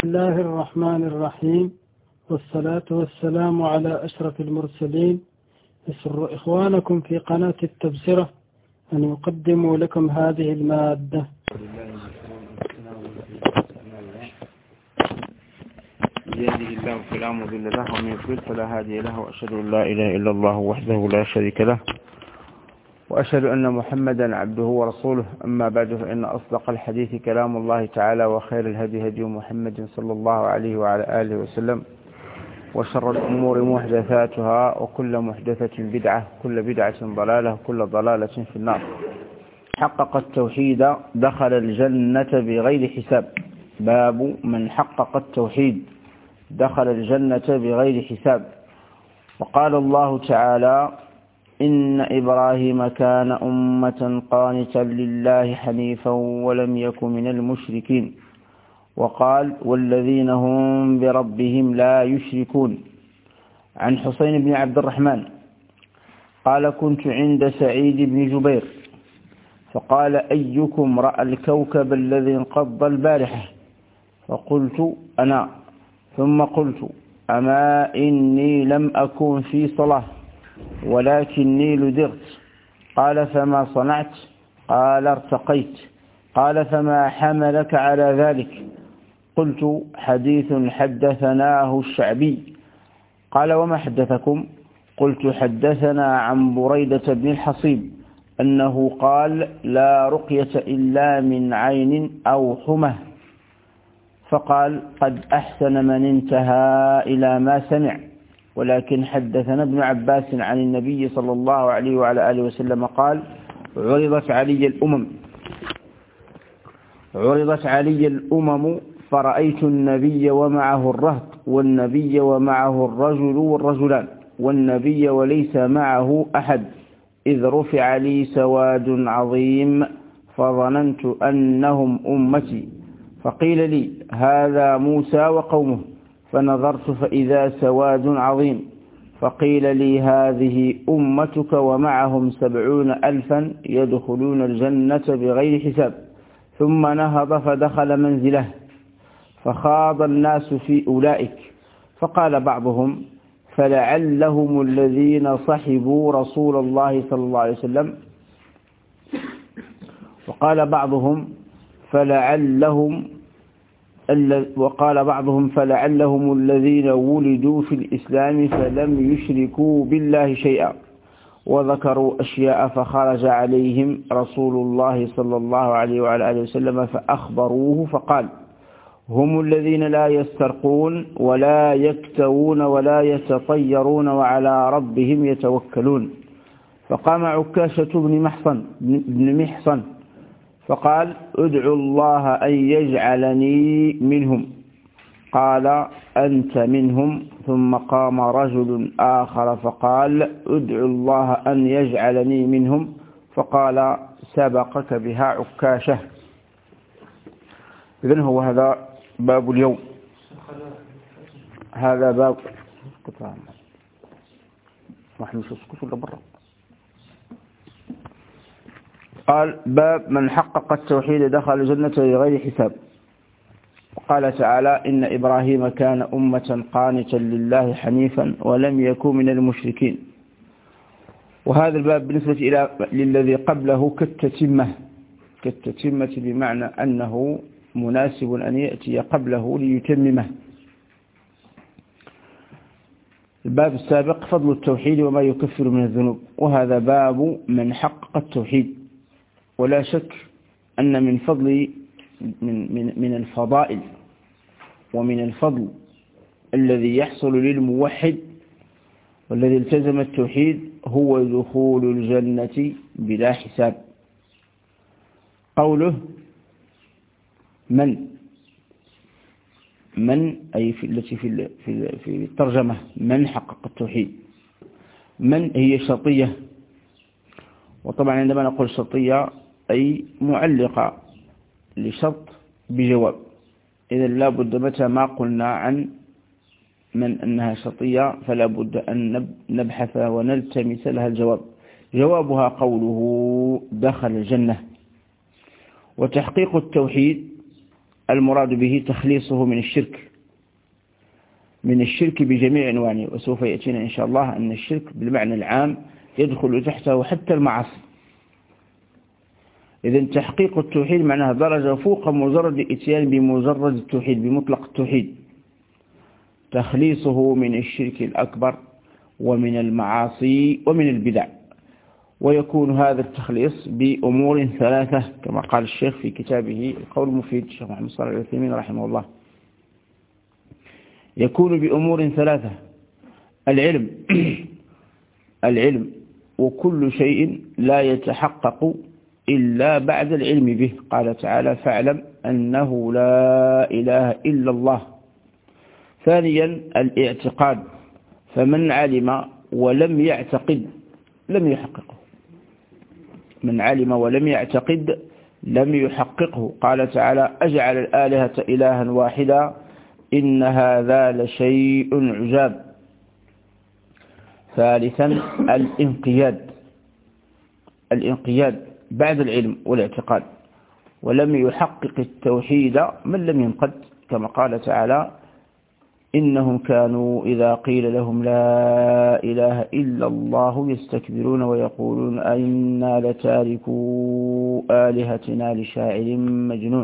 بسم الله الرحمن الرحيم، والصلاة والسلام على أشرف المرسلين. يسر إخوانكم في قناة التبصرة أن يقدموا لكم هذه المادة. يهده الله فلا مضل له ومن يضلل فلا هادي له، وأشهد أن لا إله إلا الله وحده لا شريك له، وأشهد أن محمدا عبده ورسوله. أما بعد، فإن أصدق الحديث كلام الله تعالى، وخير الهدي هدي محمد صلى الله عليه وعلى آله وسلم، وشر الأمور محدثاتها، وكل محدثة بدعة، كل بدعة ضلالة، وكل ضلالة في النار. حقق التوحيد دخل الجنة بغير حساب. باب من حقق التوحيد دخل الجنة بغير حساب. وقال الله تعالى: إن إبراهيم كان أمة قانتا لله حنيفا ولم يك من المشركين. وقال: والذين هم بربهم لا يشركون. عن حسين بن عبد الرحمن قال: كنت عند سعيد بن جبير فقال: أيكم رأى الكوكب الذي انقض البارحة؟ فقلت: أنا. ثم قلت: أما إني لم أكن في صلاة ولكني لدغت. قال: فما صنعت؟ قال: ارتقيت. قال: فما حملك على ذلك؟ قلت: حديث حدثناه الشعبي. قال: وما حدثكم؟ قلت: حدثنا عن بريدة بن الحصيب أنه قال: لا رقية إلا من عين أو حمى. فقال: قد أحسن من انتهى إلى ما سمع. ولكن حدثنا ابن عباس عن النبي صلى الله عليه وعلى آله وسلم قال: عرضت علي الأمم فرأيت النبي ومعه الرهط، والنبي ومعه الرجل والرجلان، والنبي وليس معه أحد، إذ رفع لي سواد عظيم فظننت أنهم أمتي، فقيل لي: هذا موسى وقومه، فنظرت فإذا سواد عظيم، فقيل لي: هذه أمتك ومعهم 70,000 يدخلون الجنة بغير حساب. ثم نهض فدخل منزله، فخاض الناس في أولئك، فقال بعضهم: فلعلهم الذين صحبوا رسول الله صلى الله عليه وسلم. وقال بعضهم: فلعلهم الذين ولدوا في الإسلام فلم يشركوا بالله شيئا. وذكروا أشياء، فخرج عليهم رسول الله صلى الله عليه وعلى آله وسلم فأخبروه، فقال: هم الذين لا يسترقون ولا يكتوون ولا يتطيرون وعلى ربهم يتوكلون. فقام عكاشة بن محصن فقال: ادعوا الله أن يجعلني منهم. قال: أنت منهم. ثم قام رجل آخر فقال: ادعوا الله أن يجعلني منهم. فقال: سبقك بها عكاشة. إذن هو هذا باب اليوم. هذا باب قال: باب من حقق التوحيد دخل الجنة بغير حساب. قال تعالى: إن إبراهيم كان أمة قانتا لله حنيفا ولم يكن من المشركين. وهذا الباب بالنسبة إلى للذي قبله كالتتمة، بمعنى أنه مناسب أن يأتي قبله ليتممه. الباب السابق فضل التوحيد وما يكفر من الذنوب، وهذا باب من حقق التوحيد. ولا شك أن من فضل من الفضائل ومن الفضل الذي يحصل للموحد والذي التزم التوحيد هو دخول الجنة بلا حساب. قوله من أي التي في الترجمة من حقق التوحيد. من هي شرطية، وطبعا عندما نقول شرطية أي معلقة لشرط بجواب. إذا لا بد متى ما قلنا عن من أنها شرطية فلا بد أن نبحث ونلتمس لها الجواب. جوابها قوله: دخل الجنة. وتحقيق التوحيد المراد به تخليصه من الشرك بجميع أنواعه، وسوف يأتينا إن شاء الله أن الشرك بالمعنى العام يدخل تحته حتى المعاصي. إذن تحقيق التوحيد معناها درجة فوق مجرد الاتيان بمجرد التوحيد بمطلق التوحيد، تخليصه من الشرك الأكبر ومن المعاصي ومن البدع. ويكون هذا التخليص بأمور ثلاثة كما قال الشيخ في كتابه القول المفيد الشيخ محمد صالح العثيمين رحمه الله. يكون بأمور ثلاثة: العلم وكل شيء لا يتحقق إلا بعد العلم به. قال تعالى: فاعلم أنه لا إله إلا الله. ثانيا الاعتقاد، فمن علم ولم يعتقد لم يحققه، من علم ولم يعتقد لم يحققه. قال تعالى: أجعل الآلهة إلها واحدا إن هذا لشيء عجاب. ثالثا الانقياد بعد العلم والاعتقاد، ولم يحقق التوحيد من لم ينقد، كما قال تعالى: إنهم كانوا إذا قيل لهم لا إله إلا الله يستكبرون ويقولون أئنا لتاركو آلهتنا لشاعر مجنون.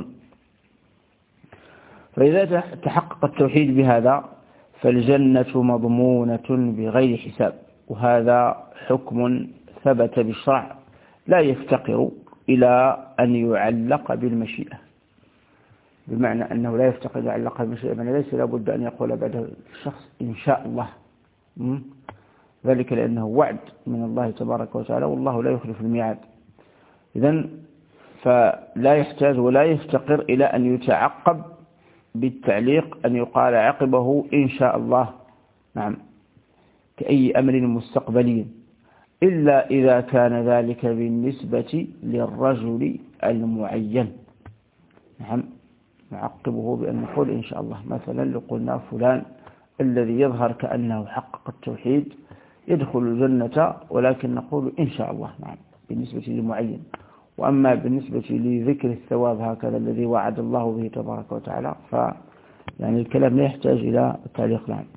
فإذا تحقق التوحيد بهذا فالجنة مضمونة بغير حساب، وهذا حكم ثبت بالشرع لا يفتقر إلى أن يعلق بالمشيئة، بمعنى أنه لا يفتقر إلى يعلق بالمشيئة، من ليس لابد أن يقول بعد الشخص إن شاء الله، ذلك لأنه وعد من الله تبارك وتعالى والله لا يخلف الميعاد. إذن فلا يحتاج ولا يفتقر إلى أن يتعقب بالتعليق أن يقال عقبه إن شاء الله، نعم، كأي أمر مستقبلي، إلا إذا كان ذلك بالنسبة للرجل المعين، نعم، نعقبه بأن نقول إن شاء الله. مثلا لو قلنا فلان الذي يظهر كأنه حقق التوحيد يدخل الجنة، ولكن نقول إن شاء الله، نعم، بالنسبة للمعين. وأما بالنسبة لذكر الثواب هكذا الذي وعد الله به تبارك وتعالى يعني الكلام لا يحتاج إلى التعليق. نعم.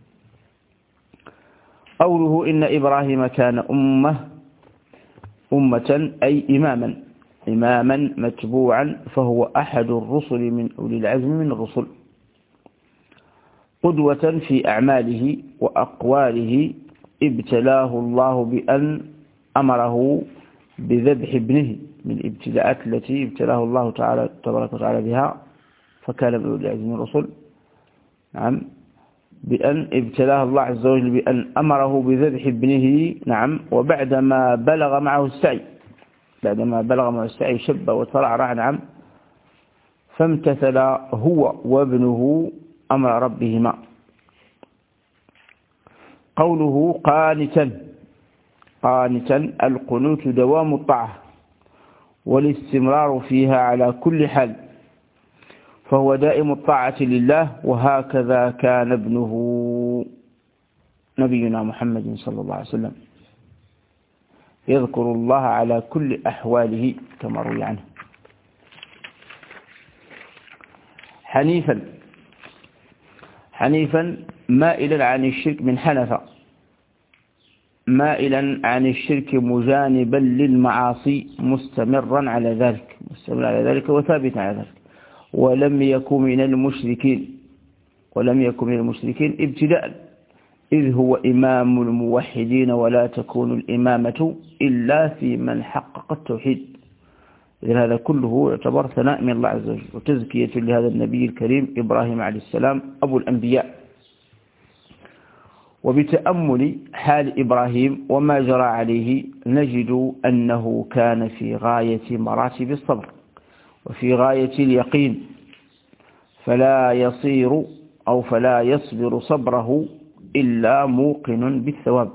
قوله إن إبراهيم كان أمة أي إماما متبوعا، فهو أحد الرسل من أولي العزم من الرسل، قدوة في أعماله وأقواله. ابتلاه الله بأن أمره بذبح ابنه، من الابتلاءات التي ابتلاه الله تعالى تبارك وتعالى بها، فكان من أولي العزم من الرسل، نعم، بأن ابتلاه الله عز وجل بأن أمره بذبح ابنه، نعم، وبعدما بلغ معه السعي شب وترعرع، نعم، فامتثل هو وابنه أمر ربهما. قوله قانتا القنوت دوام الطاعة والاستمرار فيها على كل حال، فهو دائم الطاعة لله، وهكذا كان ابنه نبينا محمد صلى الله عليه وسلم يذكر الله على كل أحواله كما روي عنه. حنيفا مائلا عن الشرك، من حنف، مائلا عن الشرك مجانبا للمعاصي مستمرا على ذلك وثابتا على ذلك، ولم يكن من المشركين ابتداء، إذ هو إمام الموحدين، ولا تكون الإمامة إلا في من حقق التوحيد. إذن هذا كله يعتبر ثناء من الله عز وجل وتزكية لهذا النبي الكريم إبراهيم عليه السلام أبو الأنبياء. وبتأمل حال إبراهيم وما جرى عليه نجد أنه كان في غاية مراتب الصبر وفي غاية اليقين، فلا يصبر صبره إلا موقن بالثواب.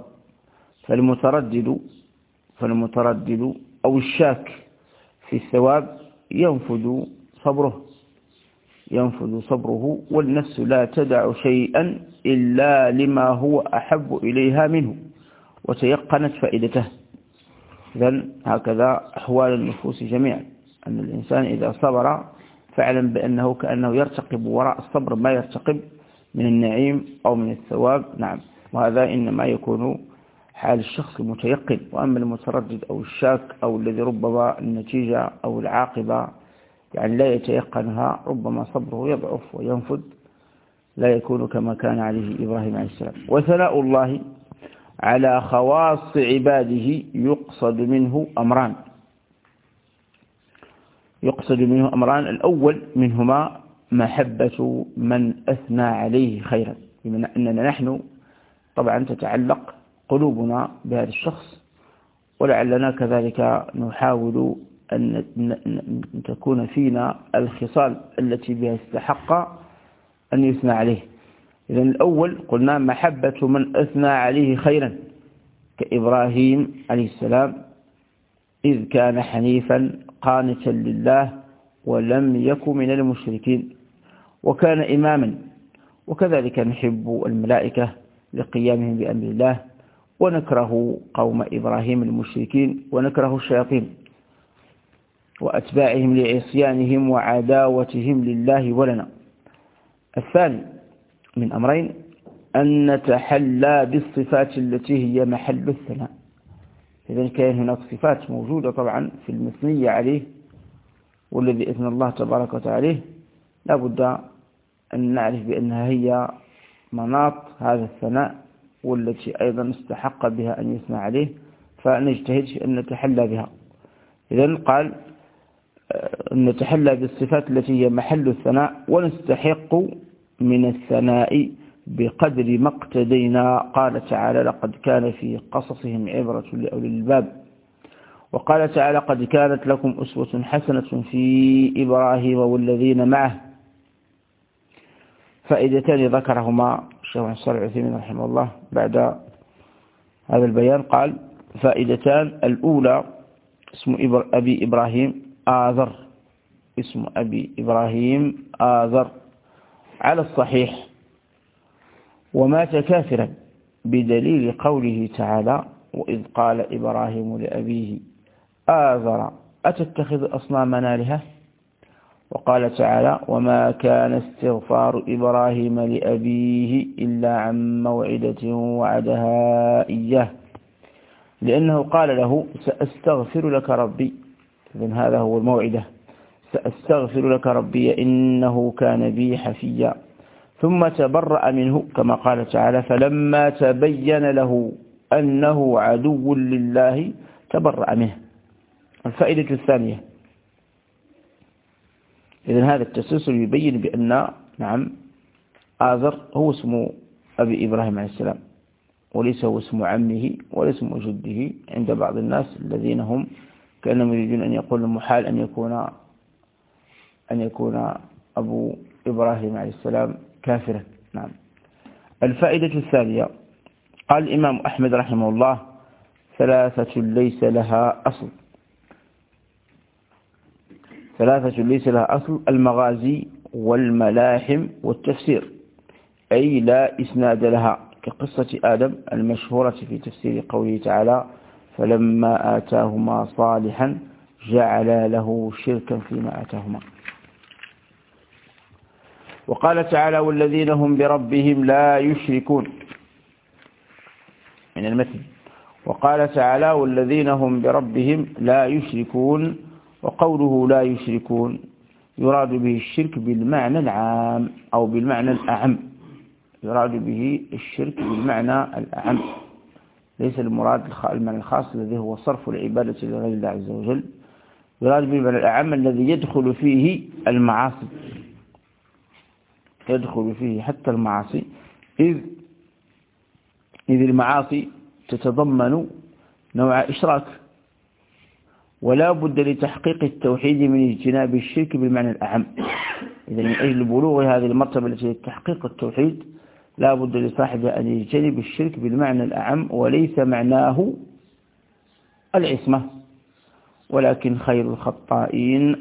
فالمتردد أو الشاك في الثواب ينفذ صبره، والنفس لا تدع شيئا إلا لما هو أحب إليها منه وتيقنت فائدته. إذن هكذا أحوال النفوس جميعا، أن الإنسان إذا صبر فاعلم بأنه كأنه يرتقب وراء الصبر ما يرتقب من النعيم أو من الثواب. نعم، وهذا إنما يكون حال الشخص المتيقن. وأما المتردد أو الشاك أو الذي ربما النتيجة أو العاقبة يعني لا يتيقنها، ربما صبره يضعف وينفد، لا يكون كما كان عليه إبراهيم عليه السلام. وثناء الله على خواص عباده يقصد منه أمران. الأول منهما محبة من أثنى عليه خيرا، بمعنى أننا نحن طبعا تتعلق قلوبنا بهذا الشخص، ولعلنا كذلك نحاول أن تكون فينا الخصال التي بها استحق أن يثنى عليه. إذن الأول قلنا محبة من أثنى عليه خيرا، كإبراهيم عليه السلام إذ كان حنيفا قانتا لله ولم يكن من المشركين وكان إماما. وكذلك نحب الملائكة لقيامهم بأمر الله، ونكره قوم إبراهيم المشركين، ونكره الشياطين وأتباعهم لعصيانهم وعداوتهم لله ولنا. الثاني من أمرين أن نتحلى بالصفات التي هي محل الثناء. إذن كان هناك صفات موجودة طبعا في المثنية عليه والذي إثنى الله تبارك وتعالى، لا بد أن نعرف بأنها هي مناط هذا الثناء، والتي أيضا استحق بها أن يثنى عليه، فنجتهد في أن نتحلى بها. إذن قال أن نتحلى بالصفات التي هي محل الثناء، ونستحق من الثناء بقدر ما اقتدينا. قال تعالى لقد كان في قصصهم عبرة لأولي الباب. وقال تعالى قد كانت لكم أسوة حسنة في إبراهيم والذين معه. فائدتان ذكرهما الشيخ صالح العثيمين رحمه الله بعد هذا البيان. قال فائدتان: الأولى اسم أبي إبراهيم آذر، اسم أبي إبراهيم آذر على الصحيح، ومات كافرا بدليل قوله تعالى وإذ قال إبراهيم لأبيه آذر أتتخذ أصنامنا آلهة. وقال تعالى وما كان استغفار إبراهيم لأبيه إلا عن موعدة وعدها إياه، لأنه قال له سأستغفر لك ربي. إذن هذا هو الموعدة، سأستغفر لك ربي إنه كان بي حفيا. ثم تبرأ منه كما قال تعالى فلما تبين له أنه عدو لله تبرأ منه. الفائدة الثانية: إذن هذا التسلسل يبين بأن نعم آذر هو اسم أبي إبراهيم عليه السلام، وليس هو اسم عمه ولا اسم جده عند بعض الناس الذين هم كأنهم يريدون أن يقول المحال أن يكون أبو إبراهيم عليه السلام كافرا. نعم. الفائدة الثانية: قال الإمام أحمد رحمه الله ثلاثة ليس لها أصل: المغازي والملاحم والتفسير، أي لا إسناد لها، كقصة آدم المشهورة في تفسير قوله تعالى فلما آتاهما صالحا جعل له شركا فيما آتاهما. وقال تعالى والذين هم بربهم لا يشركون من المثل. وقال تعالى والذين هم بربهم لا يشركون. وقوله لا يشركون يراد به الشرك بالمعنى العام أو بالمعنى الأعم، يراد به الشرك بالمعنى الأعم، ليس المراد المعنى الخاص الذي هو صرف العبادة لغير الله عز وجل، يراد به المعنى الأعم الذي يدخل فيه المعاصي، يدخل فيه حتى المعاصي، إذ المعاصي تتضمن نوع إشراك، ولا بد لتحقيق التوحيد من اجتناب الشرك بالمعنى الأعم. إذا من أجل بلوغ هذه المرتبة التي تحقيق التوحيد لا بد لصاحبها أن يجتنب الشرك بالمعنى الأعم، وليس معناه العصمة، ولكن خير الخطائين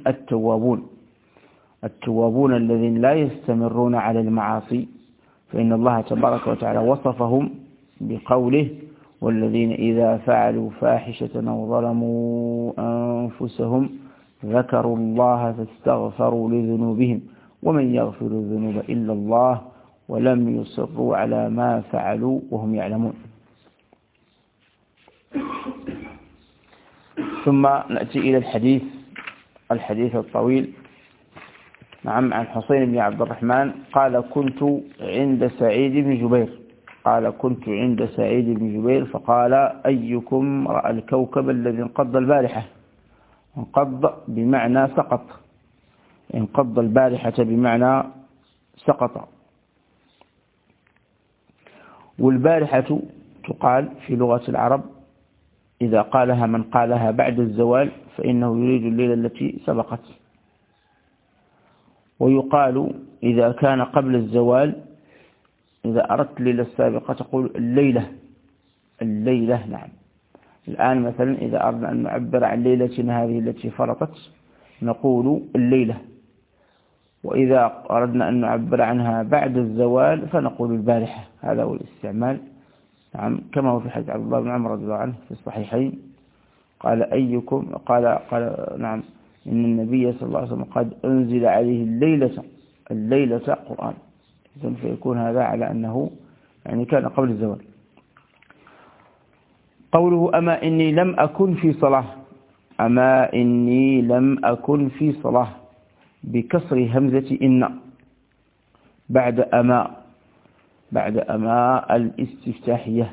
التوابون الذين لا يستمرون على المعاصي، فإن الله تبارك وتعالى وصفهم بقوله والذين إذا فعلوا فاحشة أو ظلموا أنفسهم ذكروا الله فاستغفروا لذنوبهم ومن يغفر الذنوب إلا الله ولم يصروا على ما فعلوا وهم يعلمون. ثم نأتي إلى الحديث الطويل. نعم، عن حسين بن عبد الرحمن قال كنت عند سعيد بن جبير فقال أيكم رأى الكوكب الذي انقض البارحة؟ انقض بمعنى سقط، انقض البارحة بمعنى سقط. والبارحة تقال في لغة العرب إذا قالها من قالها بعد الزوال فإنه يريد الليلة التي سبقت، ويقال إذا كان قبل الزوال إذا أردت الليلة السابقة تقول الليلة. نعم، الآن مثلا إذا أردنا أن نعبر عن ليلتنا هذه التي فرطت نقول الليلة، وإذا أردنا أن نعبر عنها بعد الزوال فنقول البارحة. هذا هو الاستعمال. نعم، كما هو في حديث عبد الله بن عمر رضي الله عنه في الصحيحين قال أيكم قال نعم إن النبي صلى الله عليه وسلم قد أنزل عليه الليلة قرآن، إذن فيكون هذا على أنه يعني كان قبل الزوال. قوله أما إني لم أكن في صلاة بكسر همزة إن بعد أما الاستفتاحية،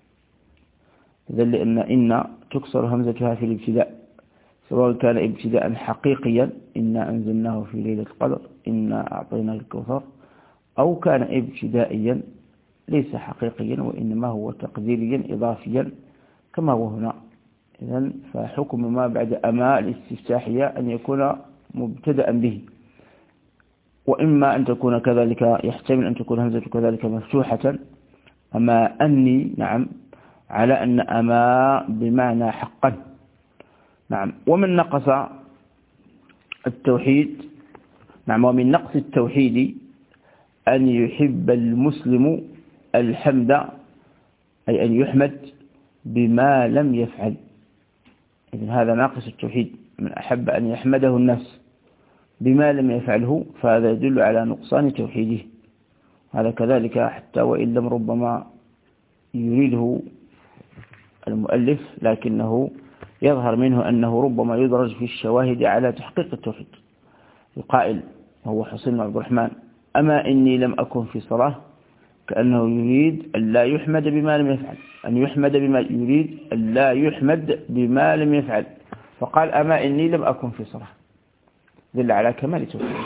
لأن إن تكسر همزتها في الابتداء سواء كان ابتداء حقيقيا إنا أنزلناه في ليلة القدر إنا أعطيناك الكوثر، أو كان ابتدائيا ليس حقيقيا وإنما هو تقديريا إضافيا كما هو هنا. إذن فحكم ما بعد أما الاستفتاحية أن يكون مبتدأ به، وإما أن تكون كذلك، يحتمل أن تكون همزة كذلك مفتوحة. أما أني نعم على أن أما بمعنى حقا. نعم، ومن نقص التوحيد ومن نقص التوحيد أن يحب المسلم الحمد، أي أن يحمد بما لم يفعل. إذن هذا ناقص التوحيد، من أحب أن يحمده الناس بما لم يفعله فهذا يدل على نقصان توحيده. هذا كذلك حتى وإن لم ربما يريده المؤلف، لكنه يظهر منه أنه ربما يدرج في الشواهد على تحقيق التوحيد. القائل وهو حسين بن عبد الرحمن أما إني لم أكن في صلاة، كأنه يريد أن لا يحمد بما لم يفعل، يريد أن لا يحمد بما لم يفعل، فقال أما إني لم أكن في صلاة، دل على كمال توحيده.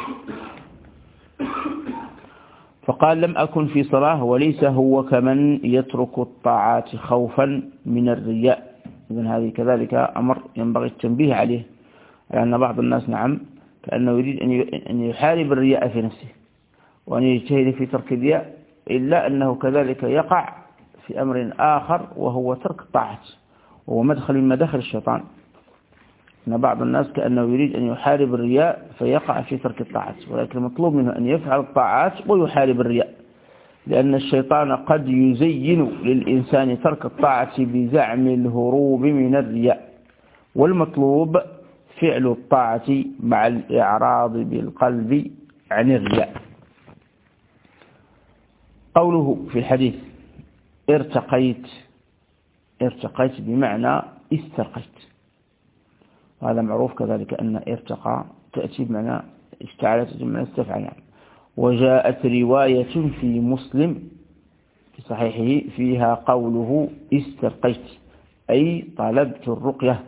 فقال لم أكن في صلاة وليس هو كمن يترك الطاعات خوفا من الرياء. إذن هذه كذلك أمر ينبغي التنبيه عليه، لأن بعض الناس نعم كأنه يريد أن يحارب الرياء في نفسه وأن يجتهد في ترك الرياء، إلا أنه كذلك يقع في أمر آخر وهو ترك الطاعات، وهو مدخل من مداخل الشيطان. أن بعض الناس كأنه يريد أن يحارب الرياء فيقع في ترك الطاعات، ولكن المطلوب منه أن يفعل الطاعات ويحارب الرياء، لأن الشيطان قد يزين للإنسان ترك الطاعة بزعم الهروب من الرياء، والمطلوب فعل الطاعة مع الإعراض بالقلب عن الرياء. قوله في الحديث ارتقيت بمعنى استرقيت، وهذا معروف كذلك أن ارتقى تأتي بمعنى اشتعلت بمعنى استفعل. وجاءت رواية في مسلم في صحيحه فيها قوله استرقيت أي طلبت الرقية.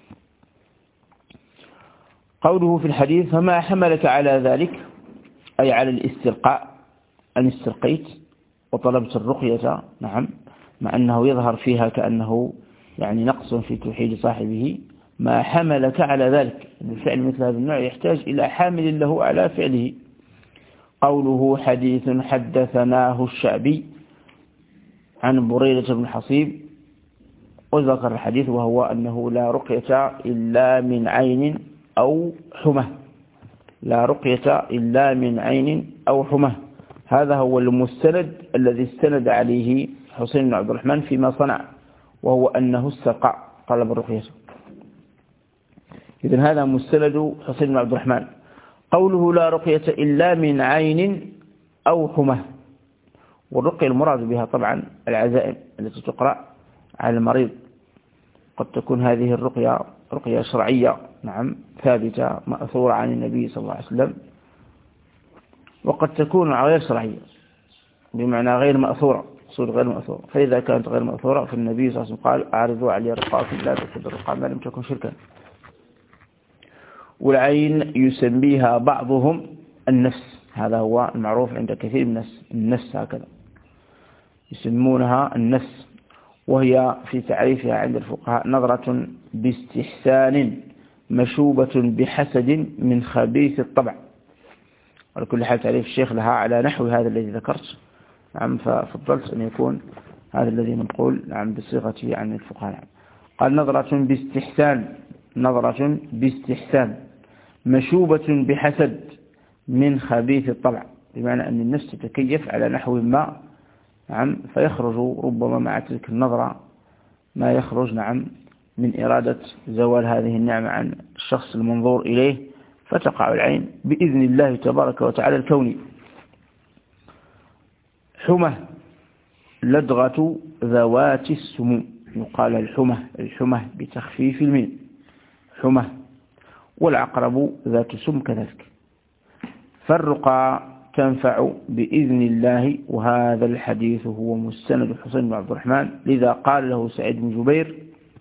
قوله في الحديث فما حملك على ذلك أي على الاسترقاء، أن استرقيت وطلبت الرقية. نعم، مع أنه يظهر فيها كأنه يعني نقص في توحيد صاحبه. ما حملك على ذلك، الفعل مثل هذا النوع يحتاج إلى حامل له على فعله. قوله حديث حدثناه الشعبي عن بريدة بن حصيب، وذكر الحديث وهو أنه لا رقية إلا من عين أو حمى، لا رقية إلا من عين أو حمى. هذا هو المستند الذي استند عليه حسين بن عبد الرحمن فيما صنع، وهو أنه استرقى طلب الرقية. إذن هذا مستند حسين بن عبد الرحمن. قوله لا رقية إلا من عين أو حمى، والرقية المراد بها طبعا العزائم التي تقرأ على المريض. قد تكون هذه الرقية رقية شرعية نعم ثابتة مأثورة عن النبي صلى الله عليه وسلم، وقد تكون غير شرعية بمعنى غير مأثورة، صور غير مأثورة. فإذا كانت غير مأثورة فالنبي صلى الله عليه وسلم قال أعرضوا علي رقاكم لا تكد الرقاء ما لم تكن شركا. والعين يسميها بعضهم النفس، هذا هو المعروف عند كثير من النفس هكذا يسمونها النفس، وهي في تعريفها عند الفقهاء نظرة باستحسان مشوبة بحسد من خبيث الطبع. على كل حال تعريف الشيخ لها على نحو هذا الذي ذكرت نعم، ففضلت أن يكون هذا الذي نقول نعم بصيغته عن الفقهاء. نعم. قال نظرة باستحسان مشوبة بحسد من خبيث الطبع، بمعنى أن النفس تتكيف على نحو ما نعم، فيخرج ربما مع تلك النظرة ما يخرج نعم من إرادة زوال هذه النعمة عن الشخص المنظور إليه، فتقع العين بإذن الله تبارك وتعالى الكوني. حمى لدغة ذوات السموم، يقال الحمى بتخفيف الميم حمى. والعقرب ذات سم كذلك. فالرقى تنفع بإذن الله، وهذا الحديث هو مستند حسين بن عبد الرحمن. لذا قال له سعيد بن جبير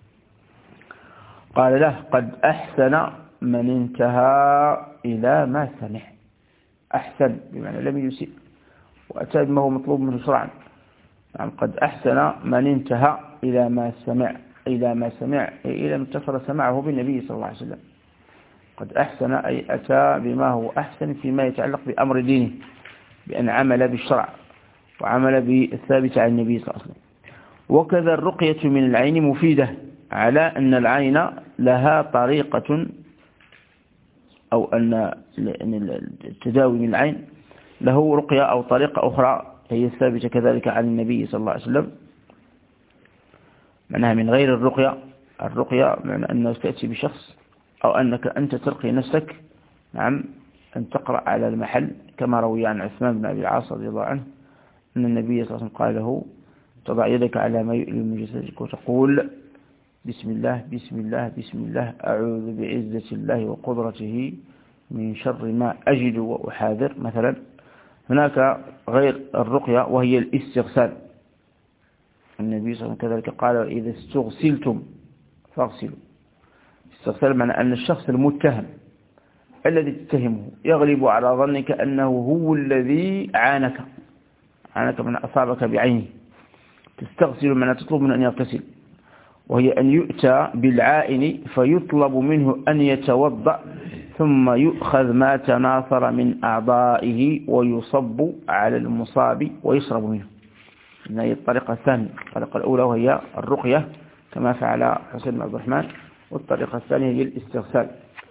قال له قد أحسن من انتهى إلى ما سمع. أحسن بمعنى لم يسيء، وأتى بما هو مطلوب منه شرعا. نعم قد أحسن من انتهى إلى ما سمع، إلى ما اتصل سمعه بالنبي صلى الله عليه وسلم. قد أحسن أي أتى بما هو أحسن فيما يتعلق بأمر دينه، بأن عمل بالشرع وعمل بالثابت عن النبي صلى الله عليه وسلم. وكذا الرقية من العين مفيدة على أن العين لها طريقة، أو أن التداوي من العين له رقية أو طريقة أخرى هي الثابتة كذلك عن النبي صلى الله عليه وسلم. معناها من غير الرقية معنى أنه تأتي بشخص أو أنك أنت ترقي نفسك نعم، أن تقرأ على المحل، كما روي عن عثمان بن أبي العاص رضي الله عنه أن النبي صلى الله عليه وسلم قال له تضع يدك على ما يؤلم من جسدك وتقول بسم الله بسم الله بسم الله أعوذ بعزة الله وقدرته من شر ما أجد وأحاذر مثلا. هناك غير الرقية وهي الاستغسال. النبي صلى الله عليه وسلم كذلك قال إذا استغسلتم فاغسلوا. استغسال معنى أن الشخص المتهم الذي تتهمه يغلب على ظنك أنه هو الذي عانك من أصابك بعينه. تستغسل معنى تطلب من أن يغتسل، وهي أن يؤتى بالعائن فيطلب منه أن يتوضأ ثم يؤخذ ما تناثر من أعضائه ويصب على المصاب ويشرب منه. هذه الطريقة الثانية. الطريقة الأولى وهي الرقية كما فعل حسين بن عبد الرحمن، والطريقة الثانية هي الاستغسال.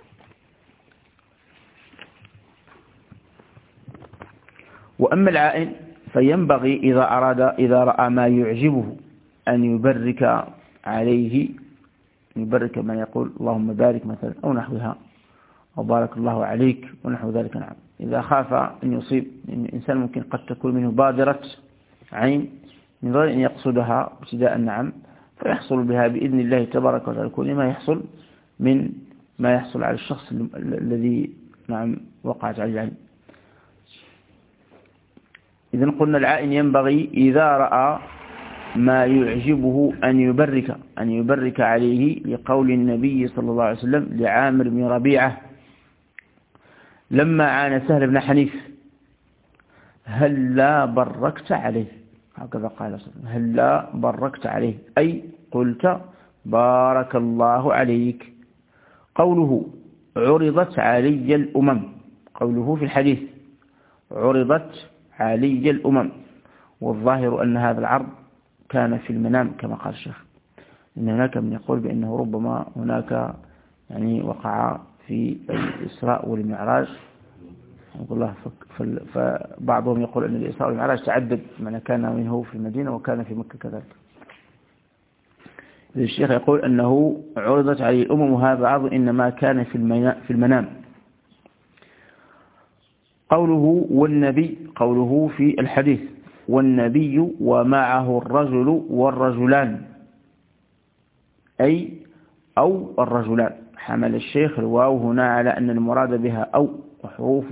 وأما العائن فينبغي إذا رأى ما يعجبه أن يبرك عليه، يبرك من يقول اللهم بارك مثلا أو نحوها، أو بارك الله عليك ونحو ذلك. نعم إذا خاف أن يصيب، لأن الإنسان ممكن قد تكون منه بادرة عين من غير أن يقصدها ابتداء نعم، فيحصل بها بإذن الله تبارك وتعالى كل ما يحصل من ما يحصل على الشخص الذي نعم وقعت عليه العين. إذن قلنا العائن ينبغي إذا رأى ما يعجبه أن يبرك عليه، لقول النبي صلى الله عليه وسلم لعامر بن ربيعة لما عانى سهل بن حنيف هل لا بركت عليه، هكذا قال صلى الله عليه وسلم هل لا بركت عليه أي قلت بارك الله عليك. قوله عرضت علي الأمم، قوله في الحديث عرضت علي الأمم، والظاهر أن هذا العرض كان في المنام كما قال الشيخ. إن هناك من يقول بأنه ربما هناك يعني وقع في الإسراء والمعراج، فبعضهم يقول أن الإسراء والمعراج تعدد، من كان منه في المدينة وكان في مكة كذلك. الشيخ يقول أنه عرضت عليه الأمم وهذا عرض إنما كان في المنام. قوله والنبي، قوله في الحديث والنبي ومعه الرجل والرجلان، أي أو الرجلان. حمل الشيخ الواو هنا على أن المراد بها أو، وحروف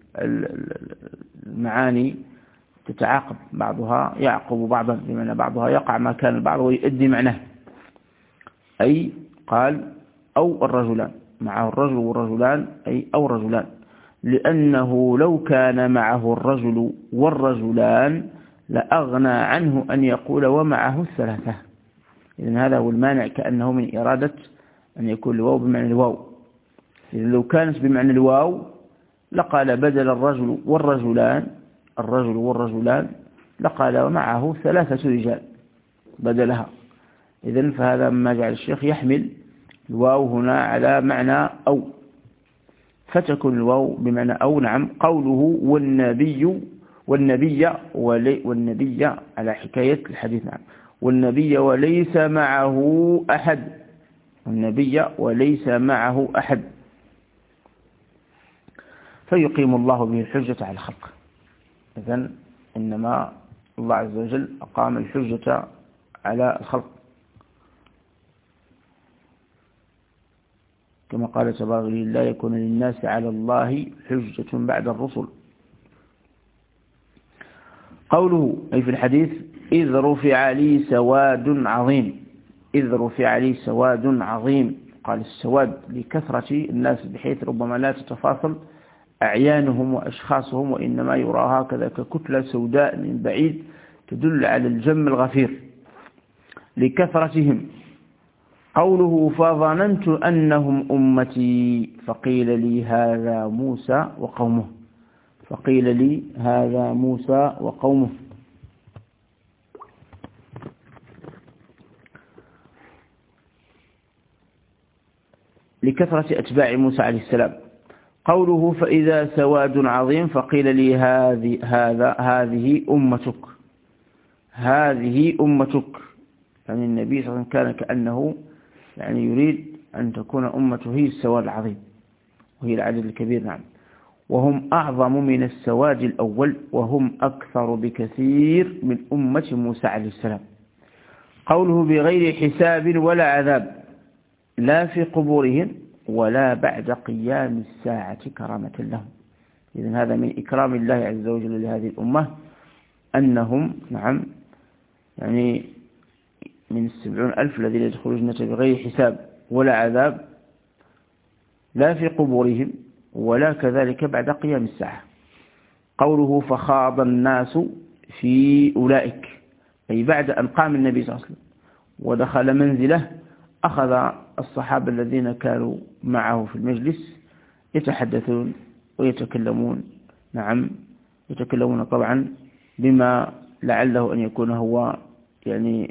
المعاني تتعاقب، بعضها يعقب بعضا، بمعنى بعضها يقع مكان البعض ويؤدي معناه. أي قال أو الرجلان، معه الرجل والرجلان، أي أو رجلان، لأنه لو كان معه الرجل والرجلان لأغنى عنه أن يقول ومعه الثلاثة. إذن هذا هو المانع، كأنه من إرادة أن يكون الواو بمعنى الواو. إذن لو كانت بمعنى الواو لقال بدل الرجل والرجلان، الرجل والرجلان، لقال ومعه ثلاثة رجال بدلها. إذن فهذا ما جعل الشيخ يحمل الواو هنا على معنى أو، فتكون الواو بمعنى أو. نعم. قوله والنبي على حكاية الحديث. نعم. والنبي وليس معه أحد، والنبي وليس معه أحد، فيقيم الله به الحجة على الخلق. إذن إنما الله عز وجل أقام الحجة على الخلق، كما قال تبارك لا يكون للناس على الله حجة بعد الرسل. قوله أي في الحديث إذ رفع لي سواد عظيم، إذ رفع لي سواد عظيم. قال السواد لكثرة الناس بحيث ربما لا تتفاصل أعيانهم وأشخاصهم، وإنما يرى هكذا ككتلة سوداء من بعيد تدل على الجم الغفير لكثرتهم. قوله فظننت أنهم أمتي فقيل لي هذا موسى وقومه، فقيل لي هذا موسى وقومه. لكثرة أتباع موسى عليه السلام. قوله فإذا سواد عظيم فقيل لي هذه أمتك، هذه أمتك. يعني النبي صلى الله عليه وسلم كان كأنه يعني يريد أن تكون أمته هي السواد العظيم وهي العدد الكبير. نعم. وهم أعظم من السواد الأول، وهم أكثر بكثير من أمة موسى عليه السلام. قوله بغير حساب ولا عذاب، لا في قبورهم ولا بعد قيام الساعة كرامة لهم. إذن هذا من إكرام الله عز وجل لهذه الأمة أنهم نعم يعني من 70,000 الذين يدخلون الجنة بغير حساب ولا عذاب، لا في قبورهم ولا كذلك بعد قيام الساعة. قوله فخاض الناس في أولئك، أي بعد أن قام النبي صلى الله عليه وسلم ودخل منزله أخذ الصحابة الذين كانوا معه في المجلس يتحدثون ويتكلمون. نعم. يتكلمون طبعا بما لعله أن يكون هو يعني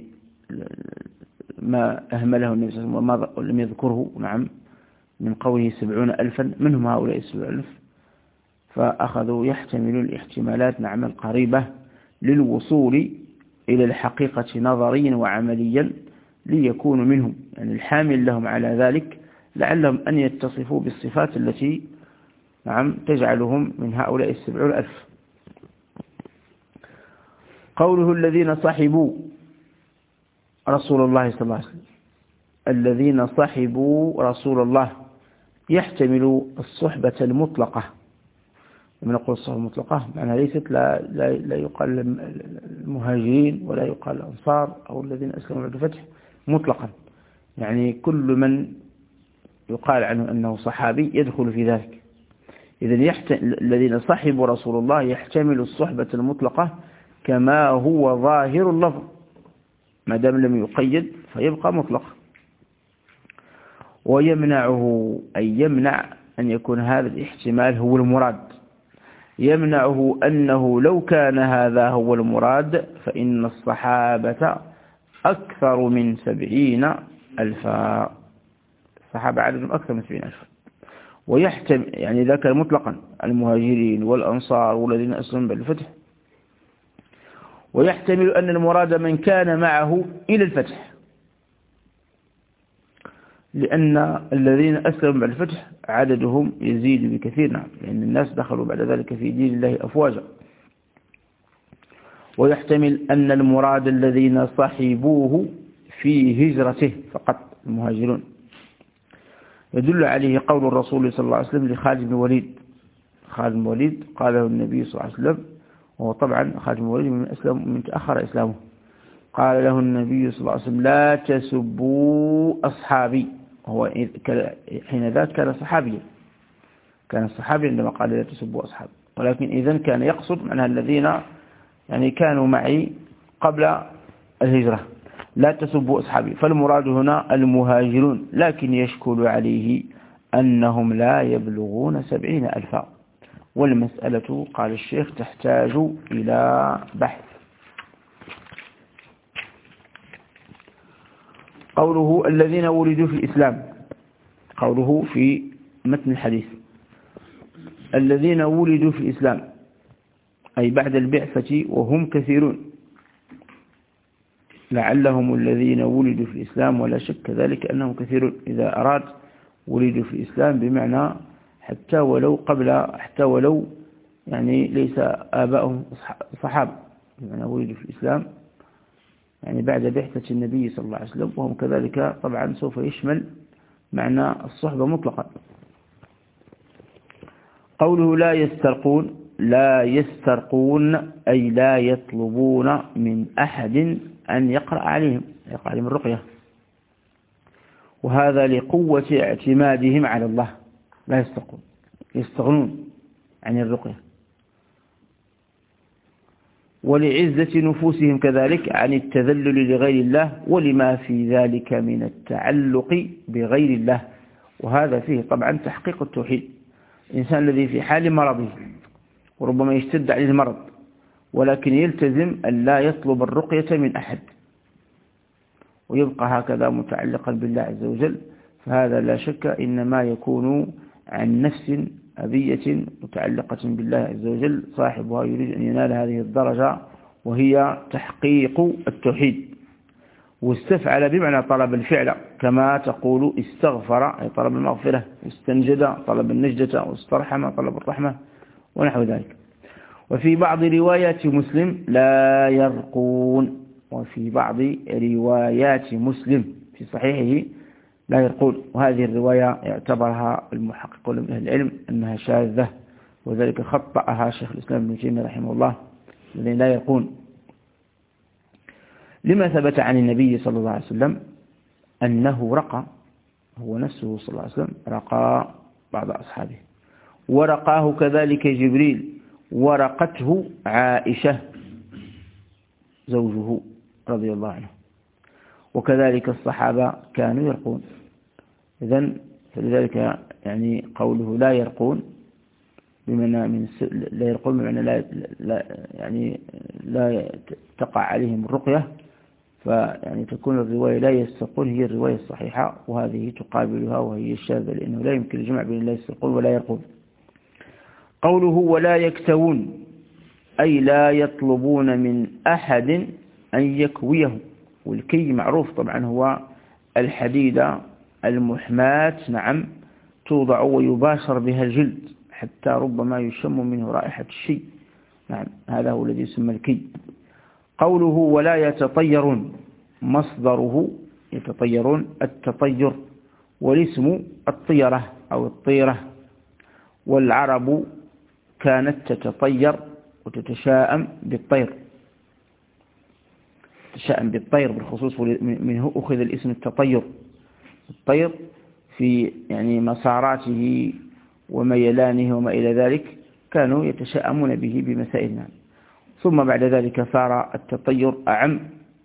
ما أهمله النبي صلى الله عليه وسلم وما لم يذكره. نعم. من قوله 70,000 منهم هؤلاء 70,000، فأخذوا يحتملون الاحتمالات نعم القريبة للوصول إلى الحقيقة نظريا وعمليا ليكونوا منهم، يعني الحامل لهم على ذلك لعلهم أن يتصفوا بالصفات التي نعم تجعلهم من هؤلاء 70,000. قوله الذين صحبوا رسول الله صلى الله عليه وسلم، الذين صحبوا رسول الله يحتمل الصحبة المطلقة. لما نقول الصحبة المطلقة معناها ليست لا يقال المهاجرين ولا يقال الأنصار أو الذين أسلموا بعد الفتح مطلقا، يعني كل من يقال عنه أنه صحابي يدخل في ذلك. إذن الذين صحبوا رسول الله يحتمل الصحبة المطلقة كما هو ظاهر اللفظ، ما دام لم يقيد فيبقى مطلق. ويمنعه أي يمنع أن يكون هذا الاحتمال هو المراد، يمنعه أنه لو كان هذا هو المراد فإن الصحابة أكثر من 70,000، الصحابة عددهم أكثر من 70,000. ويحتمل يعني ذاك مطلقا المهاجرين والأنصار والذين أسلموا بعد الفتح، ويحتمل أن المراد من كان معه إلى الفتح، لأن الذين أسلموا بعد الفتح عددهم يزيد بكثير، نعم، لأن الناس دخلوا بعد ذلك في دين الله أفواجا. ويحتمل أن المراد الذين صحبوه في هجرته فقط المهاجرون. يدل عليه قول الرسول صلى الله عليه وسلم لخالد بن الوليد. خالد بن الوليد قاله النبي صلى الله عليه وسلم، وهو طبعا خالد بن الوليد من تأخر إسلامه. قال له النبي صلى الله عليه وسلم: لا تسبوا أصحابي. هو حين ذاك كان صحابيا، كان صحابي عندما قال لا تسبوا أصحابي، ولكن إذن كان يقصد معناها الذين يعني كانوا معي قبل الهجرة. لا تسبوا أصحابي، فالمراد هنا المهاجرون، لكن يشكل عليه أنهم لا يبلغون 70,000. والمسألة قال الشيخ تحتاج إلى بحث. قوله الذين ولدوا في الإسلام، قوله في متن الحديث الذين ولدوا في الإسلام أي بعد البعثة وهم كثيرون، لعلهم الذين ولدوا في الإسلام، ولا شك ذلك أنهم كثيرون. إذا أراد ولدوا في الإسلام بمعنى حتى ولو يعني ليس آبائهم صحابة، بمعنى ولدوا في الإسلام يعني بعد بعثة النبي صلى الله عليه وسلم، وهم كذلك طبعا سوف يشمل معنى الصحبة مطلقا. قوله لا يسترقون أي لا يطلبون من أحد أن يقرأ عليهم الرقية، وهذا لقوة اعتمادهم على الله. لا يسترقون، يستغنون عن الرقية، ولعزة نفوسهم كذلك عن التذلل لغير الله، ولما في ذلك من التعلق بغير الله، وهذا فيه طبعا تحقيق التوحيد. الإنسان الذي في حال مرضه وربما يشتد عليه المرض، ولكن يلتزم أن لا يطلب الرقية من أحد ويبقى هكذا متعلقا بالله عز وجل، فهذا لا شك إنما يكون عن نفس أبية متعلقة بالله عز وجل، صاحبها يريد أن ينال هذه الدرجة وهي تحقيق التوحيد. واستفعل بمعنى طلب الفعل، كما تقول استغفر أي طلب المغفرة، واستنجد طلب النجدة، واسترحم طلب الرحمة، ونحو ذلك. وفي بعض روايات مسلم لا يرقون، وفي بعض روايات مسلم في صحيحه لا يرقون، وهذه الرواية يعتبرها المحققون من أهل العلم أنها شاذة، وذلك خطأها شيخ الإسلام ابن تيمية رحمه الله، الذين لا يرقون، لما ثبت عن النبي صلى الله عليه وسلم أنه رقى، هو نفسه صلى الله عليه وسلم رقى بعض أصحابه، ورقاه كذلك جبريل، ورقته عائشة زوجه رضي الله عنه، وكذلك الصحابة كانوا يرقون. إذن فلذلك يعني قوله لا يرقون بمعنى لا يرقون بمعنى لا تقع عليهم الرقية، فيعني تكون الرواية لا يسترقون هي الرواية الصحيحة، وهذه تقابلها وهي الشاذة، لأنه لا يمكن الجمع بين لا يسترقون ولا يرقون. قوله ولا يكتوون أي لا يطلبون من أحد أن يكويه، والكي معروف طبعا هو الحديدة المحماة، نعم، توضع ويباشر بها الجلد حتى ربما يشم منه رائحة الشيء، نعم، هذا هو الذي يسمى الكي. قوله ولا يتطيرون مصدره يتطيرون التطير، والاسم الطيرة أو الطيرة، والعرب كانت تتطير وتتشاءم بالطير، تتشاءم بالطير بالخصوص، منه أخذ الاسم التطير. الطير في يعني مساراته وميلانه وما إلى ذلك كانوا يتشاءمون به بمسائلنا، ثم بعد ذلك صار التطير أعم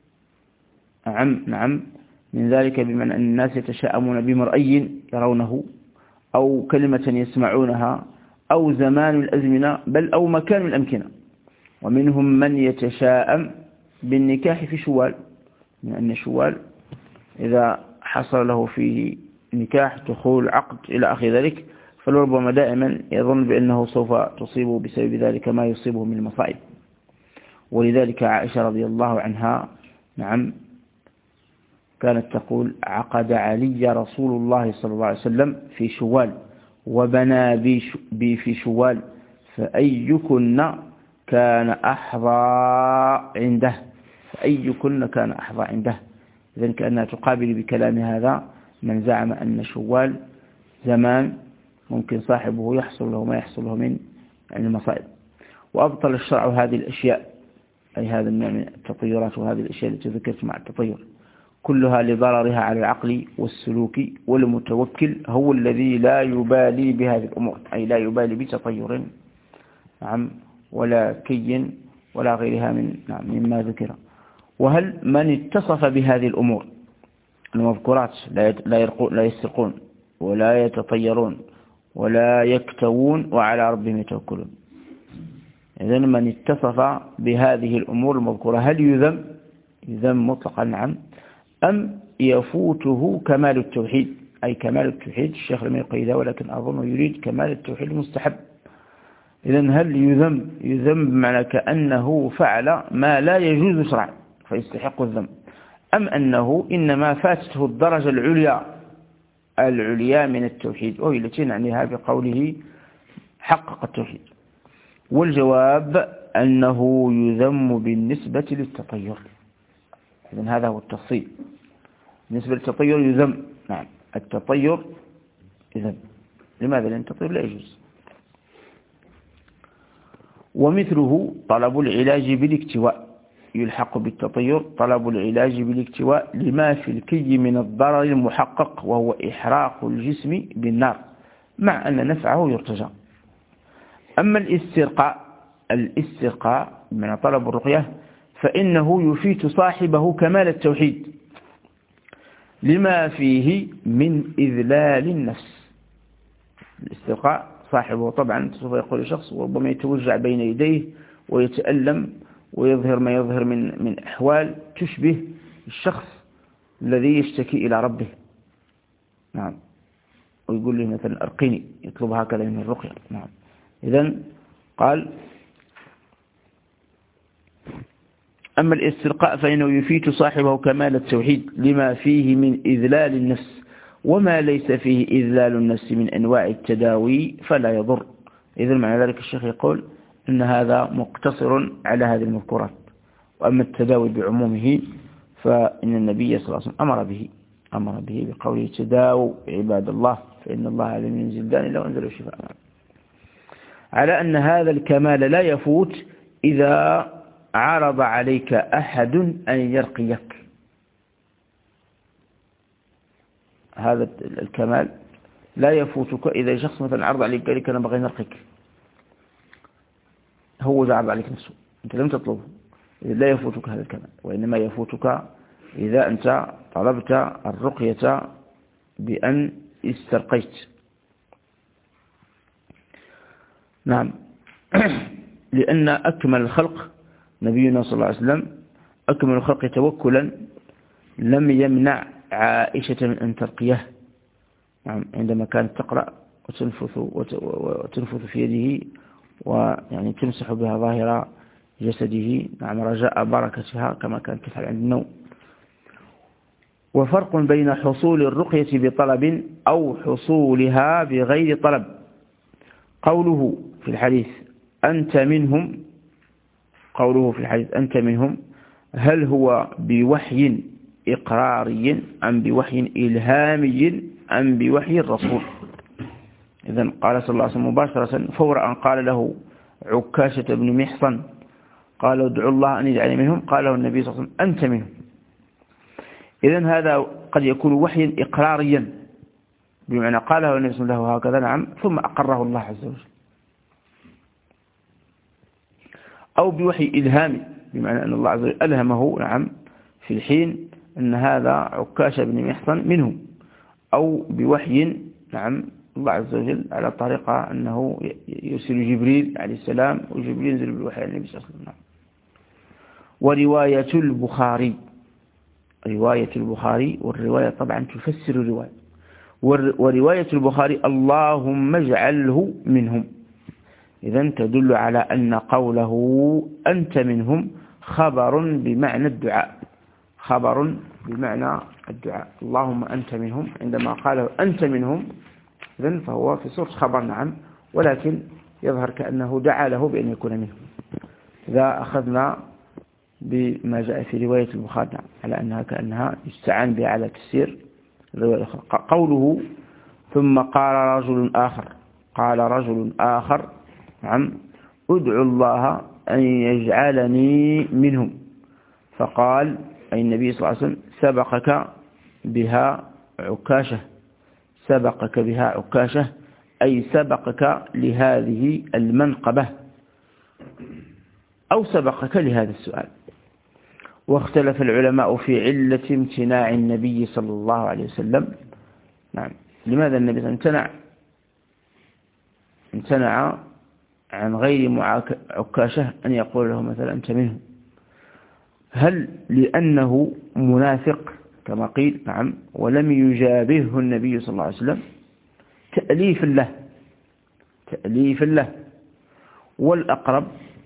نعم من ذلك، بمعنى أن الناس يتشاءمون بمرئي يرونه، أو كلمة يسمعونها، أو زمان الأزمنة، بل أو مكان الأمكنة. ومنهم من يتشاءم بالنكاح في شوال، من أن شوال إذا حصل له فيه نكاح دخول عقد إلى آخر ذلك، فلربما دائما يظن بأنه سوف تصيبه بسبب ذلك ما يصيبه من المصائب. ولذلك عائشة رضي الله عنها نعم كانت تقول: عقد علي رسول الله صلى الله عليه وسلم في شوال، وبنى بي في شوال، فأيكن كان أحظى عنده. فأيكن كان أحظى عنده. إذن كأنها تقابل بكلام هذا من زعم أن شوال زمان ممكن صاحبه يحصل له ما يحصل له من المصائب. وأبطل الشرع هذه الأشياء، أي هذا النوع من التطيرات وهذه الأشياء التي ذكرت مع التطير، كلها لضررها على العقل والسلوك، والمتوكل هو الذي لا يبالي بهذه الأمور، أي لا يبالي بتطير ولا كي ولا غيرها مما ذكر. وهل من اتصف بهذه الأمور المذكورات لا يسرقون ولا يتطيرون ولا يكتوون وعلى ربهم يتوكلون، إذن من اتصف بهذه الأمور المذكورة هل يذم مطلقا؟ نعم. أم يفوته كمال التوحيد؟ أي كمال التوحيد الشيخ لم يقيده، ولكن أظن يريد كمال التوحيد المستحب. إذن هل يذم بمعنى كأنه فعل ما لا يجوز شرعا فيستحق الذم، أم أنه إنما فاتته الدرجة العليا من التوحيد، وهي التي نعنيها بقوله حقق التوحيد؟ والجواب أنه يذم بالنسبة للتطير. إذن هذا هو التفصيل. بالنسبة للتطير يذم، نعم، التطير يذم. لماذا؟ لأن التطير لا يجوز. ومثله طلب العلاج بالاكتواء، يلحق بالتطير طلب العلاج بالاكتواء لما في الكي من الضرر المحقق، وهو إحراق الجسم بالنار، مع أن نفعه يرتجى. أما الاسترقاء من طلب الرقية فإنه يفيت صاحبه كمال التوحيد لما فيه من إذلال النفس. الاسترقاء صاحبه طبعا سوف يقول شخص وربما يتوجع بين يديه ويتألم ويظهر ما يظهر من أحوال تشبه الشخص الذي يشتكي إلى ربه، نعم، ويقول له مثلا أرقني، يطلب هكذا من الرقية، نعم. إذن قال: أما الاسترقاء فإنه يفيت صاحبه كمال التوحيد لما فيه من إذلال النفس، وما ليس فيه إذلال النفس من أنواع التداوي فلا يضر. إذن معنى ذلك الشيخ يقول أن هذا مقتصر على هذه المذكورات. وأما التداوي بعمومه فإن النبي صلى الله عليه وسلم أمر به بقوله: تداووا عباد الله فإن الله لم ينزل داء إلا وأنزل شفاء. على أن هذا الكمال لا يفوت إذا عرض عليك أحد أن يرقيك. هذا الكمال لا يفوتك إذا شخص مثلا عرض عليك قال لك أنا بغي نرقيك، هو عرض عليك نفسه، أنت لم تطلبه، لا يفوتك هذا الكمال. وإنما يفوتك إذا أنت طلبت الرقية بأن استرقيت، نعم. لأن أكمل الخلق نبينا صلى الله عليه وسلم، أكمل الخلق توكلا لم يمنع عائشة من أن ترقيه، نعم، عندما كانت تقرأ وتنفث في يده ويعني تمسح بها ظاهر جسده، نعم، رجاء بركتها كما كانت تفعل عند النوم. وفرق بين حصول الرقية بطلب أو حصولها بغير طلب. قوله في الحديث أنت منهم، هل هو بوحي إقراري أم بوحي إلهامي أم بوحي الرسول؟ إذن قال صلى الله عليه وسلم مباشرة فور أن قال له عكاشة بن محصن قال ادعو الله أن يجعل منهم، قال له النبي صلى الله عليه وسلم أنت منهم. إذن هذا قد يكون وحيا إقراريا بمعنى قاله النبي صلى الله عليه وسلم له هكذا، نعم، ثم أقره الله عز وجل، أو بوحي إلهامي بمعنى أن الله عز وجل ألهمه، نعم، في الحين أن هذا عكاشة بن محصن منهم، أو بوحي، نعم، الله عز وجل على طريقة أنه يرسل جبريل عليه السلام وجبريل ينزل بالوحي على النبي صلى الله عليه وسلم. رواية البخاري والرواية طبعا تفسر الرواية، ورواية البخاري اللهم اجعله منهم، إذن تدل على أن قوله أنت منهم خبر بمعنى الدعاء، خبر بمعنى الدعاء اللهم أنت منهم، عندما قاله أنت منهم إذن فهو في صورة خبر نعم، ولكن يظهر كأنه دعا له بأن يكون منهم. إذا أخذنا بما جاء في رواية البخاري على أنها كأنها يستعان بها على تفسير الرواية الأخرى. قوله ثم قال رجل آخر نعم ادعو الله أن يجعلني منهم، فقال أي النبي صلى الله عليه وسلم سبقك بها عكاشة أي سبقك لهذه المنقبة أو سبقك لهذا السؤال. واختلف العلماء في علة امتناع النبي صلى الله عليه وسلم. نعم، لماذا النبي امتنع عن غير عكاشة أن يقول له مثلا أنت منه؟ هل لأنه منافق كما قيل؟ نعم، ولم يجابهه النبي صلى الله عليه وسلم تأليف له، والأقرب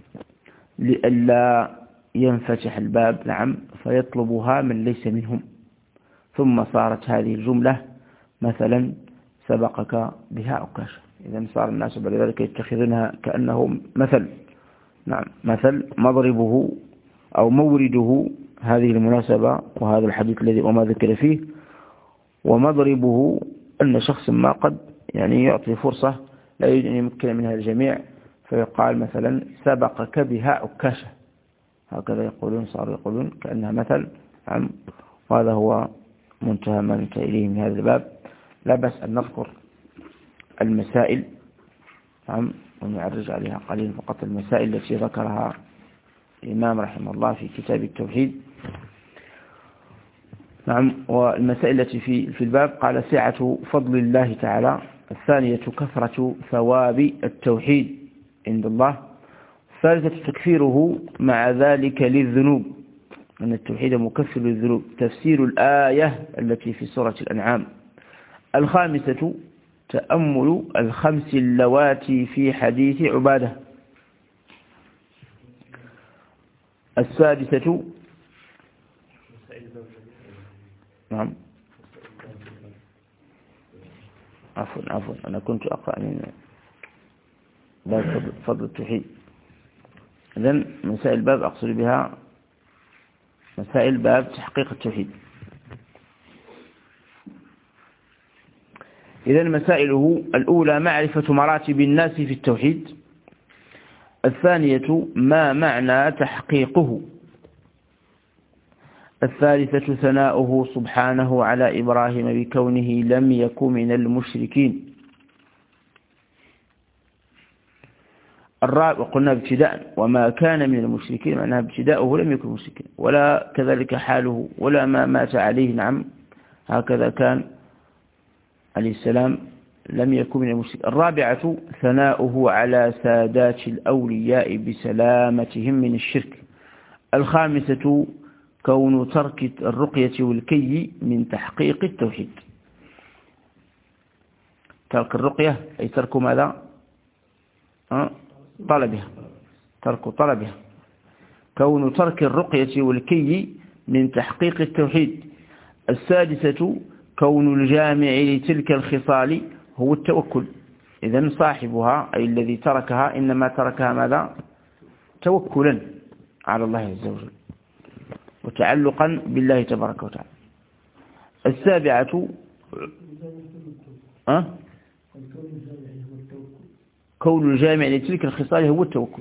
لئلا ينفتح الباب نعم فيطلبها من ليس منهم، ثم صارت هذه الجملة مثلا سبقك بها عكاشة. إذا صار الناس بعد ذلك يتخذونها كأنه مثل، نعم مثل مضربه أو مورده هذه المناسبة وهذا الحديث الذي وما ذكر فيه، ومضربه أن شخص ما قد يعني يعطي فرصة لا يريد أن يمكن منها الجميع، فيقال مثلا سبقك بها عكاشة، هكذا صاروا يقولون كأنها مثل. نعم، وهذا هو منتهى ما ننتهي إليه من هذا الباب. لا بأس أن نذكر المسائل نعم ونعرج عليها قليلا فقط، المسائل التي ذكرها الإمام رحمه الله في كتاب التوحيد. نعم، والمسائل التي في الباب قال سعة فضل الله تعالى، الثانية كثرة ثواب التوحيد عند الله، الثالثة تكفيره مع ذلك للذنوب، أن التوحيد مكفر للذنوب، تفسير الآية التي في سورة الأنعام، الخامسة تأمل الخمس اللواتي في حديث عبادة، السادسة نعم عفوا أنا كنت أقرأ من باب فضل التوحيد. إذن مسائل الباب أقصد بها مسائل باب تحقيق التوحيد. إذن مسائله الأولى معرفة مراتب الناس في التوحيد، الثانية ما معنى تحقيقه، الثالثة ثناؤه سبحانه على إبراهيم بكونه لم يكن من المشركين، الرابع قلنا ابتداء وما كان من المشركين معناها ابتداؤه لم يكن مشركين، ولا كذلك حاله ولا ما مات عليه نعم هكذا كان عليه السلام لم يكن من المشركين. الرابعة ثناؤه على سادات الأولياء بسلامتهم من الشرك. الخامسة كون ترك الرقية والكي من تحقيق التوحيد. ترك الرقية أي ترك ماذا؟ طلبها، ترك طلبها. كون ترك الرقية والكي من تحقيق التوحيد. السادسة كون الجامع لتلك الخصال هو التوكل. إذن صاحبها أي الذي تركها إنما تركها ماذا؟ توكلا على الله عز وجل وتعلقا بالله تبارك وتعالى. السابعة كون الجامع لتلك الخصال هو التوكل.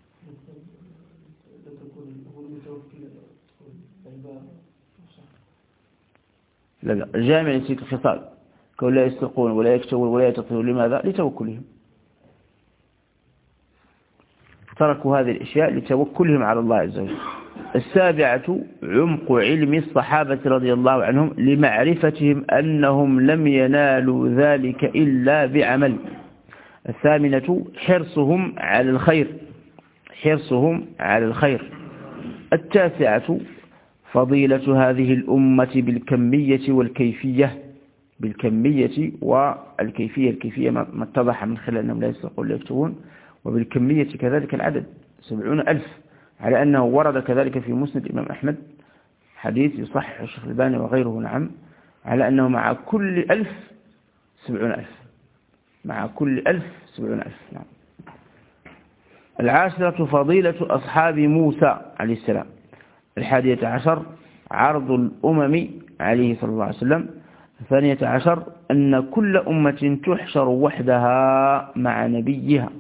لا الجامع لتلك الخصال كون لا يستقون ولا يكتوون ولا يتطيرون، لماذا؟ لتوكلهم، تركوا هذه الأشياء لتوكلهم على الله عز وجل. السابعة عمق علم الصحابة رضي الله عنهم لمعرفتهم أنهم لم ينالوا ذلك إلا بعمل. الثامنة حرصهم على الخير. التاسعة فضيلة هذه الأمة بالكمية والكيفية، الكيفية ما اتضح من خلال أنهم لا يستطيعون ولا يكتبون، وبالكمية كذلك العدد 70,000، على أنه ورد كذلك في مسند الإمام أحمد حديث يصحح الشيخ الألباني وغيره نعم على أنه مع كل 1000 70,000 مع كل 1000 70,000 نعم. العاشرة فضيلة أصحاب موسى عليه السلام. 11 عرض الأمم عليه صلى الله عليه وسلم. 12 أن كل أمة تحشر وحدها مع نبيها.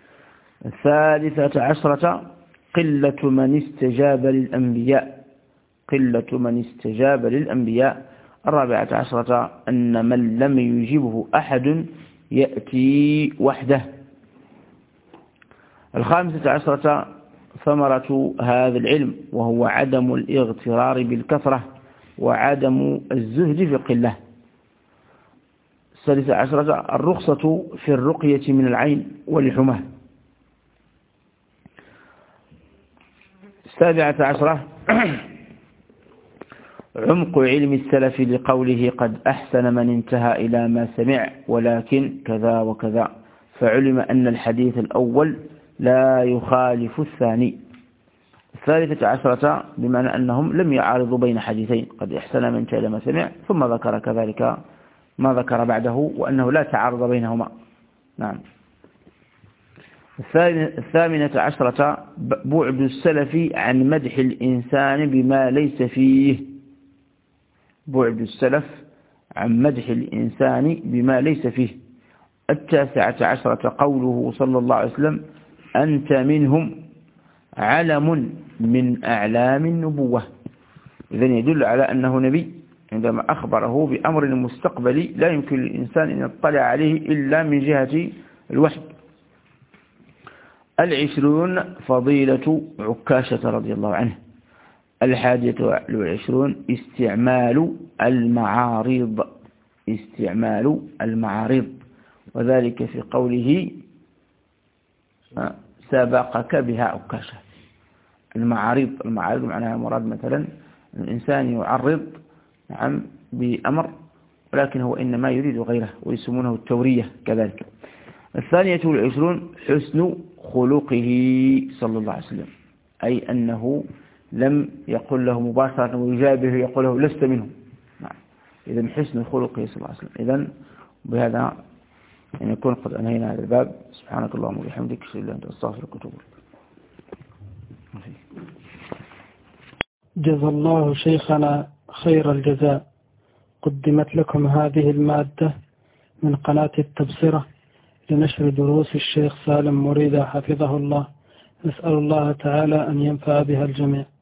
13 قلة من استجاب للأنبياء. قلة من استجاب للأنبياء. 14 أن من لم يجبه أحد يأتي وحده. 15 ثمرة هذا العلم وهو عدم الاغترار بالكثرة وعدم الزهد في القلة. 16 الرخصة في الرقية من العين والحمى. 17 عمق علم السلف لقوله قد أحسن من انتهى إلى ما سمع ولكن كذا وكذا، فعلم أن الحديث الأول لا يخالف الثاني. 13 بمعنى أنهم لم يعارضوا بين حديثين، قد أحسن من انتهى إلى ما سمع ثم ذكر كذلك ما ذكر بعده وأنه لا تعارض بينهما. نعم. 18 بعد السلف عن مدح الإنسان بما ليس فيه. بعد السلف عن مدح الإنسان بما ليس فيه. 19 قوله صلى الله عليه وسلم أنت منهم علم من أعلام النبوة. إذن يدل على أنه نبي عندما أخبره بأمر مستقبلي لا يمكن للإنسان أن يطلع عليه إلا من جهة الوحي. 20 فضيلة عكاشة رضي الله عنه. 21 استعمال المعارض. استعمال المعارض وذلك في قوله سبقك بها عكاشة. المعارض معناها مراد مثلا الإنسان يعرض نعم بأمر ولكن هو إنما يريد غيره ويسمونه التورية كذلك. 22 حسن خلقه صلى الله عليه وسلم، أي أنه لم يقل له مباشرة ويجابه يقول له لست منه. نعم. إذن حسن خلقه صلى الله عليه وسلم. إذن بهذا يعني يكون قد أنهينا هذا الباب. سبحانك اللهم وبحمدك أشهد أن لا إله إلا أنت أستغفرك وأتوب إليك. جزا الله شيخنا خير الجزاء. قدمت لكم هذه المادة من قناة التبصرة لنشر دروس الشيخ سالم مريدة حفظه الله. نسأل الله تعالى أن ينفع بها الجميع.